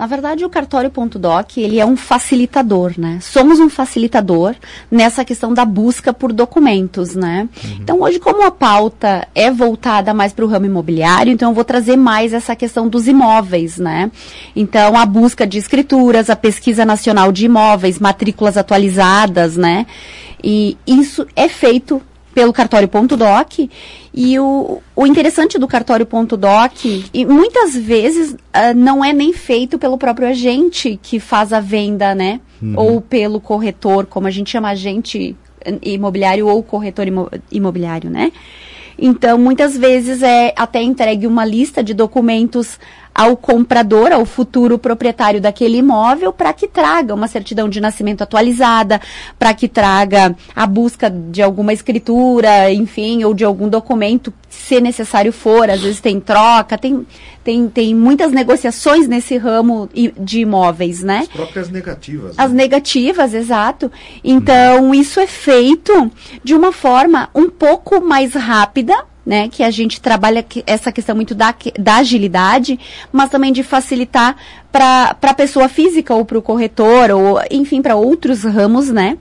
Na verdade, o cartório.doc, ele é um facilitador, né? Somos um facilitador nessa questão da busca por documentos, né? Então, hoje, como a pauta é voltada mais para o ramo imobiliário, então eu vou trazer mais essa questão dos imóveis, né? Então, a busca de escrituras, a pesquisa nacional de imóveis, matrículas atualizadas, né? E isso é feito pelo cartório.doc, e o interessante do cartório.doc, e muitas vezes não é nem feito pelo próprio agente que faz a venda, né? Ou pelo corretor, como a gente chama agente imobiliário ou corretor imobiliário, né? Então, muitas vezes é até entregue uma lista de documentos ao comprador, ao futuro proprietário daquele imóvel, para que traga uma certidão de nascimento atualizada, para que traga a busca de alguma escritura, enfim, ou de algum documento, se necessário for. Às vezes tem troca, tem muitas negociações nesse ramo de imóveis, né? As próprias negativas. As negativas, exato. Então, isso é feito de uma forma um pouco mais rápida, né, que a gente trabalha essa questão muito da agilidade, mas também de facilitar para a pessoa física ou para o corretor, ou enfim, para outros ramos, né?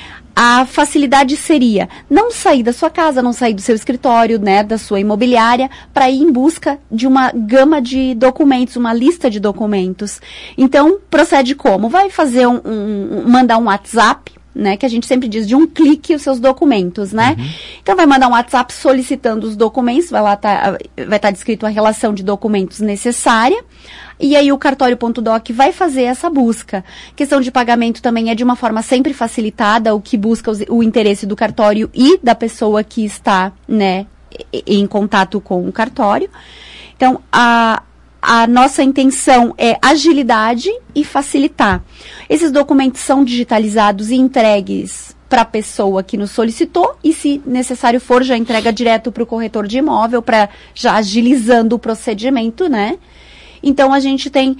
A facilidade seria não sair da sua casa, não sair do seu escritório, né, da sua imobiliária, para ir em busca de uma gama de documentos, uma lista de documentos. Então, procede como? Vai fazer mandar um WhatsApp, né, que a gente sempre diz, de um clique os seus documentos, né? Então, vai mandar um WhatsApp solicitando os documentos, vai estar descrito a relação de documentos necessária, e aí o cartório.doc vai fazer essa busca. Questão de pagamento também é de uma forma sempre facilitada, o que busca o interesse do cartório e da pessoa que está, né, em contato com o cartório. Então, a nossa intenção é agilidade e facilitar. Esses documentos são digitalizados e entregues para a pessoa que nos solicitou e, se necessário for, já entrega direto para o corretor de imóvel, para já agilizando o procedimento, né? Então, a gente tem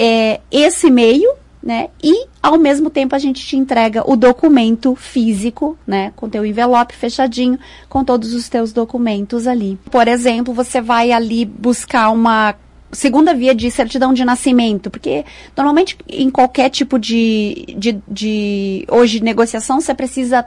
esse meio, né? E, ao mesmo tempo, a gente te entrega o documento físico, né? Com teu envelope fechadinho, com todos os teus documentos ali. Por exemplo, você vai ali buscar uma segunda via de certidão de nascimento, porque normalmente em qualquer tipo hoje negociação, você precisa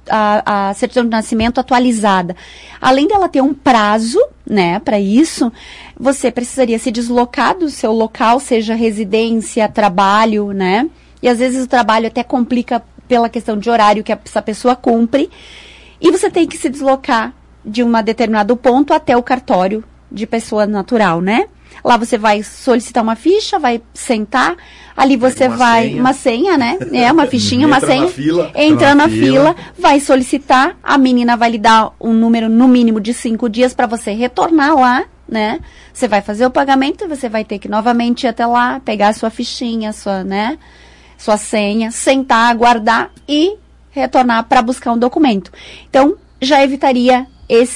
a certidão de nascimento atualizada. Além dela ter um prazo, né, para isso, você precisaria se deslocar do seu local, seja residência, trabalho, né, e às vezes o trabalho até complica pela questão de horário que essa pessoa cumpre, e você tem que se deslocar de um determinado ponto até o cartório de pessoa natural, né? Lá você vai solicitar uma ficha, vai sentar, ali você uma senha, né? Uma fichinha, uma senha. Entra na fila, vai solicitar, a menina vai lhe dar um número no mínimo de 5 dias para você retornar lá, né? Você vai fazer o pagamento e você vai ter que novamente ir até lá, pegar a sua fichinha, sua senha, sentar, aguardar e retornar para buscar um documento. Então, já evitaria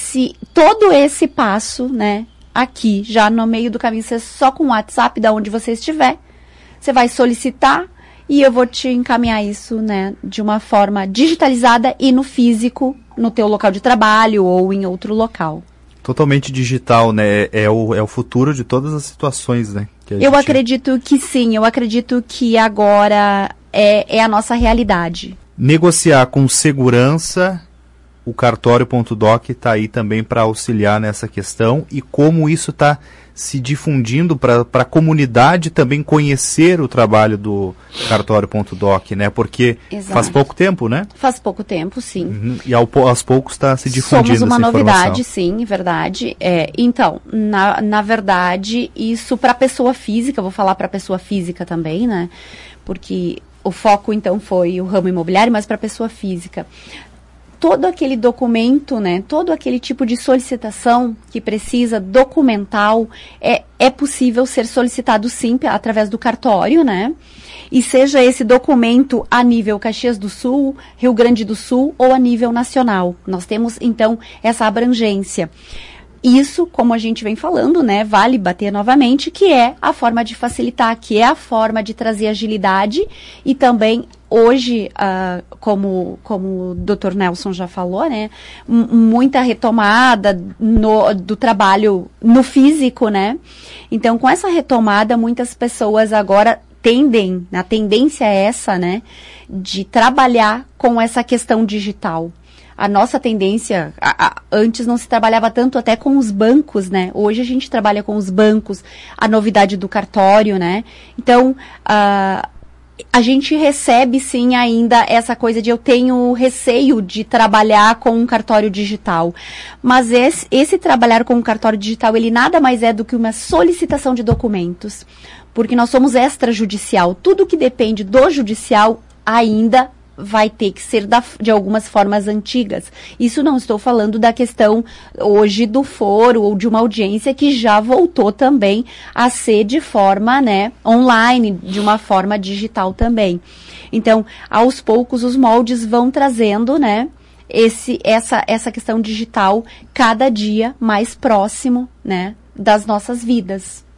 todo esse passo, né? Aqui, já no meio do caminho, você só com o WhatsApp, da onde você estiver, você vai solicitar e eu vou te encaminhar isso, né, de uma forma digitalizada e no físico, no teu local de trabalho ou em outro local. Totalmente digital, né? É o futuro de todas as situações, né? Eu acredito que sim, eu acredito que agora é a nossa realidade. Negociar com segurança. O cartório.doc está aí também para auxiliar nessa questão, e como isso está se difundindo para a comunidade também conhecer o trabalho do cartório.doc, né? Porque faz pouco tempo, né? Faz pouco tempo, sim. E aos poucos está se difundindo essa informação. Somos uma novidade, sim, verdade. Então, na verdade, isso para a pessoa física, vou falar para a pessoa física também, né? Porque o foco, então, foi o ramo imobiliário, mas para a pessoa física. Todo aquele documento, né, todo aquele tipo de solicitação que precisa documental, é possível ser solicitado sim através do cartório, né? E seja esse documento a nível Caxias do Sul, Rio Grande do Sul ou a nível nacional. Nós temos, então, essa abrangência. Isso, como a gente vem falando, né, vale bater novamente, que é a forma de facilitar, que é a forma de trazer agilidade e também hoje, como o Dr. Nelson já falou, né, muita retomada do trabalho no físico, né? Então, com essa retomada, muitas pessoas agora a tendência é essa, né, de trabalhar com essa questão digital. A nossa tendência, antes não se trabalhava tanto até com os bancos, né? Hoje a gente trabalha com os bancos, a novidade do cartório, né? Então, a gente recebe sim ainda essa coisa de eu tenho receio de trabalhar com um cartório digital. Mas esse trabalhar com um cartório digital, ele nada mais é do que uma solicitação de documentos. Porque nós somos extrajudicial. Tudo que depende do judicial ainda vai ter que ser de algumas formas antigas. Isso não estou falando da questão hoje do foro ou de uma audiência que já voltou também a ser de forma, né, online, de uma forma digital também. Então, aos poucos os moldes vão trazendo, né, essa questão digital cada dia mais próximo, né, das nossas vidas.